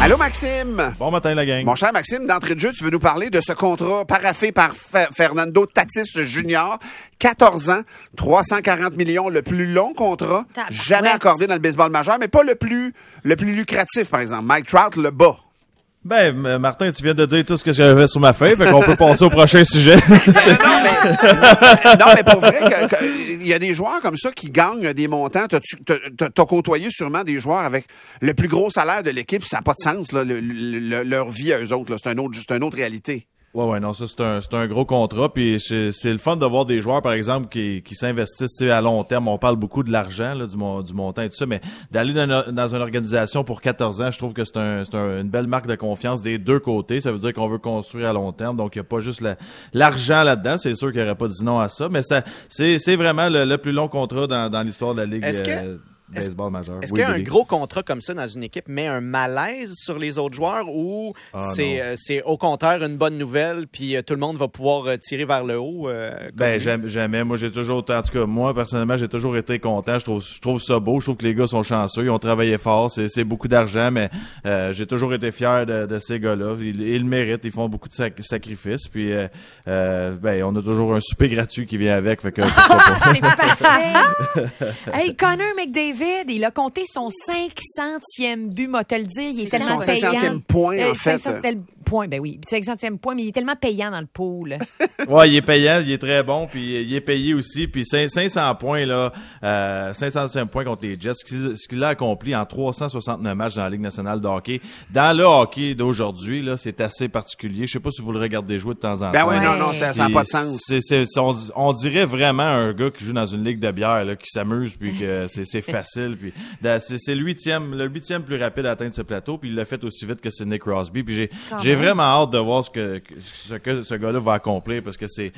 Allô, Maxime? Bon matin, la gang. Mon cher Maxime, d'entrée de jeu, tu veux nous parler de ce contrat paraphé par Fernando Tatis Jr., 14 ans, 340 millions, le plus long contrat jamais accordé dans le baseball majeur, mais pas le plus lucratif, par exemple. Mike Trout, le bas. Ben, Martin, tu viens de dire tout ce que j'avais sur ma feuille, fait qu'on peut passer au prochain sujet. Non, mais pour vrai, il y a des joueurs comme ça qui gagnent des montants. T'as côtoyé sûrement des joueurs avec le plus gros salaire de l'équipe, ça n'a pas de sens, là, leur vie à eux autres, là. C'est une autre réalité. Ouais, non, ça, c'est un gros contrat, puis c'est le fun de voir des joueurs, par exemple, qui s'investissent, à long terme. On parle beaucoup de l'argent, là, du montant et tout ça, mais d'aller dans une organisation pour 14 ans, je trouve que c'est une belle marque de confiance des deux côtés. Ça veut dire qu'on veut construire à long terme, donc il n'y a pas juste l'argent là-dedans. C'est sûr qu'il n'y aurait pas dit non à ça, mais c'est vraiment le plus long contrat dans l'histoire de la Ligue. Baseball majeur. Est-ce qu'un gros contrat comme ça dans une équipe met un malaise sur les autres joueurs ou c'est au contraire une bonne nouvelle puis tout le monde va pouvoir tirer vers le haut? Jamais. Moi, moi, personnellement, j'ai toujours été content. Je trouve ça beau. Je trouve que les gars sont chanceux. Ils ont travaillé fort. C'est beaucoup d'argent, mais j'ai toujours été fier de ces gars-là. Ils le méritent. Ils font beaucoup de sacrifices. Puis, on a toujours un souper gratuit qui vient avec. Fait que, c'est parfait! Hey, Connor McDavid, il a compté son 500e but, m'a te le dire. Il est tellement payant. Son 500e point, en fait. 500e point, ben oui. 500e point, mais il est tellement payant dans le pool. Ouais, il est payant, il est très bon, puis il est payé aussi. Puis 500 points, là, 500e point contre les Jets, ce qu'il a accompli en 369 matchs dans la Ligue nationale de hockey. Dans le hockey d'aujourd'hui, là, c'est assez particulier. Je sais pas si vous le regardez jouer de temps en temps. Ben oui, non, ça n'a pas de sens. On dirait vraiment un gars qui joue dans une ligue de bière, là, qui s'amuse, puis que c'est facile. Puis c'est le huitième plus rapide à atteindre ce plateau, puis il l'a fait aussi vite que Sidney Crosby. Puis j'ai vraiment hâte de voir ce que ce gars-là va accomplir, parce que c'est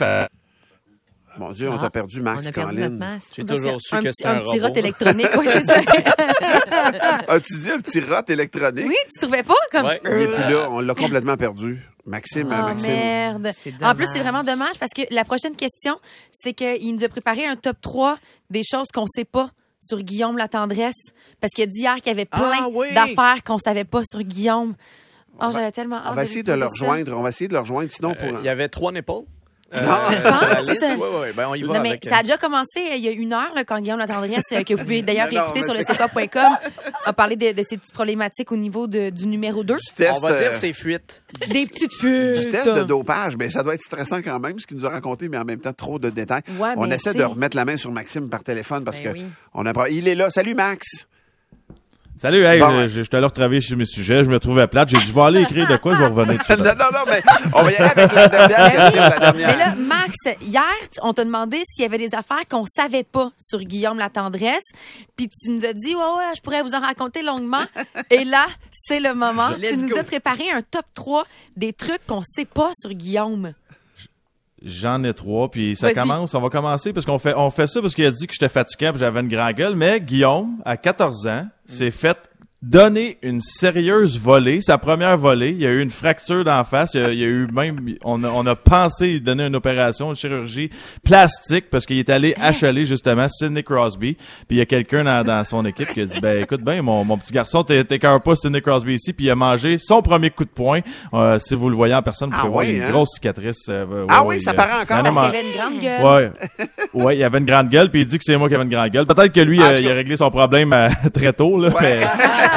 Mon Dieu, on t'a perdu, Max Collin. J'ai toujours su que c'était un robot. petit rot électronique, oui, c'est ça. As-tu dit un petit rot électronique? Oui, tu trouvais pas? Comme... Ouais. Il est plus là, on l'a complètement perdu. Maxime. Merde. En plus, c'est vraiment dommage parce que la prochaine question, c'est qu'il nous a préparé un top 3 des choses qu'on sait pas sur Guillaume Latendresse, parce qu'il a dit hier qu'il y avait plein d'affaires qu'on savait pas sur Guillaume. J'avais tellement hâte. On va essayer de le rejoindre. Sinon, il y avait 3 nipples. Non, je pense. Oui, on y va. Non, mais ça a déjà commencé il y a 1 heure, là, quand Guillaume Latendresse, que vous pouvez d'ailleurs réécouter sur le CK.com, a parlé de ces petites problématiques au niveau du numéro 2. On va dire ses fuites. Des petites fuites. Du test de dopage, mais ça doit être stressant quand même, ce qu'il nous a raconté, mais en même temps, trop de détails. Ouais, on essaie de remettre la main sur Maxime par téléphone parce il est là. Salut, Max. Salut, hey, j'étais allé retravailler sur mes sujets, je me trouvais plate, j'ai dit, je vais aller écrire de quoi, je vais revenir dessus. Non, mais on va y aller avec la dernière question. Mais là, Max, hier, on t'a demandé s'il y avait des affaires qu'on savait pas sur Guillaume Latendresse, puis tu nous as dit, ouais, je pourrais vous en raconter longuement. Et là, c'est le moment. Tu nous as préparé un top 3 des trucs qu'on sait pas sur Guillaume. J'en ai 3, puis on va commencer parce qu'on fait ça parce qu'il a dit que j'étais fatiguant puis j'avais une grande gueule, mais Guillaume, à 14 ans, s'est fait donner une sérieuse volée, sa première volée. Il y a eu une fracture d'en face. Il y a eu même, on a pensé donner une opération, une chirurgie plastique parce qu'il est allé achaler justement Sidney Crosby. Puis il y a quelqu'un dans son équipe qui a dit, écoute bien, mon petit garçon, t'écœures pas Sidney Crosby ici. Puis il a mangé son premier coup de poing. Si vous le voyez en personne, vous pouvez voir une grosse cicatrice. Ça paraît encore. Parce qu'il avait une grande gueule. Ouais, il avait une grande gueule. Puis il dit que c'est moi qui avais une grande gueule. Peut-être que lui, il a réglé son problème très tôt, là. Ouais. Mais...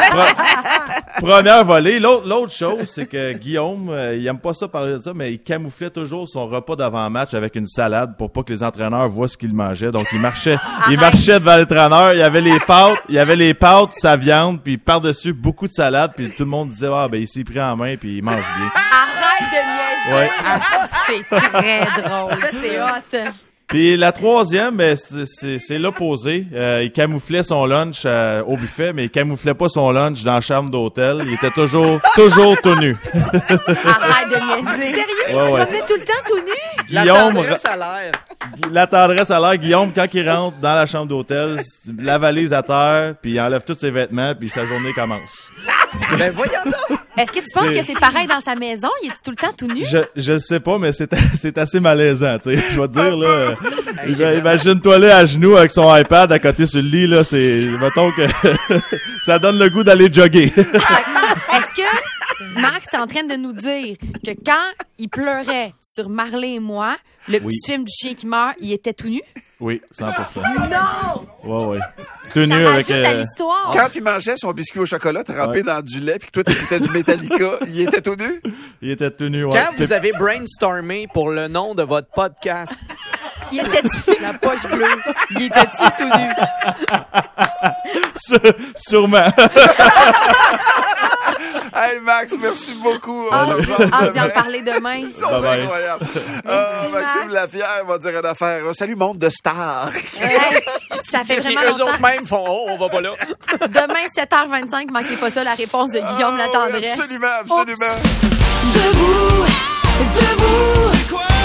Première volée. L'autre chose, c'est que Guillaume, il aime pas ça parler de ça, mais il camouflait toujours son repas d'avant-match avec une salade pour pas que les entraîneurs voient ce qu'il mangeait. Donc, il marchait devant l'entraîneur. Il y avait les pâtes, sa viande, puis par-dessus, beaucoup de salade, puis tout le monde disait, il s'est pris en main, puis il mange bien. Arrête de niaiser! Ouais. C'est très drôle. Ça, c'est hot. Puis la troisième, c'est l'opposé. Il camouflait son lunch au buffet, mais il camouflait pas son lunch dans la chambre d'hôtel. Il était toujours tout nu. Arrête de niaiser. Sérieux? Il se promenait tout le temps tout nu? Guillaume, la tendresse à l'air. Guillaume, quand il rentre dans la chambre d'hôtel, la valise à terre, puis il enlève tous ses vêtements, puis sa journée commence. Ben voyons donc! Est-ce que tu penses que c'est pareil dans sa maison? Il est tout le temps tout nu? Je sais pas, mais c'est assez malaisant, tu sais. Je vais te dire, là. Imagine-toi là à genoux avec son iPad à côté sur le lit, là. Mettons que Ça donne le goût d'aller jogger. Est-ce que Max est en train de nous dire que quand il pleurait sur Marley et moi, le petit film du chien qui meurt, il était tout nu? Oui, 100%. Non! Ouais. Tout nu Ça avec... rajoute à l'histoire. Quand il mangeait son biscuit au chocolat trempé dans du lait puis que toi t'écoutais du Metallica, il était tout nu? Il était tout nu, ouais. Quand vous avez brainstormé pour le nom de votre podcast, Il était-tu? La poche bleue, Il était-tu tout nu? Sûrement. Hey Max, merci beaucoup. Ah, On se j'ai revoit hâte d'en demain. parler demain. Ils sont Bye-bye. incroyables. Merci, Maxime Max. Lapierre va dire une affaire. Salut, monde de stars. Hey, ça fait puis vraiment eux autres longtemps. même font « Oh, on va pas là! Demain, 7h25, manquez pas ça, la réponse de Guillaume Ah, Latendresse. absolument, absolument. Debout, debout. C'est quoi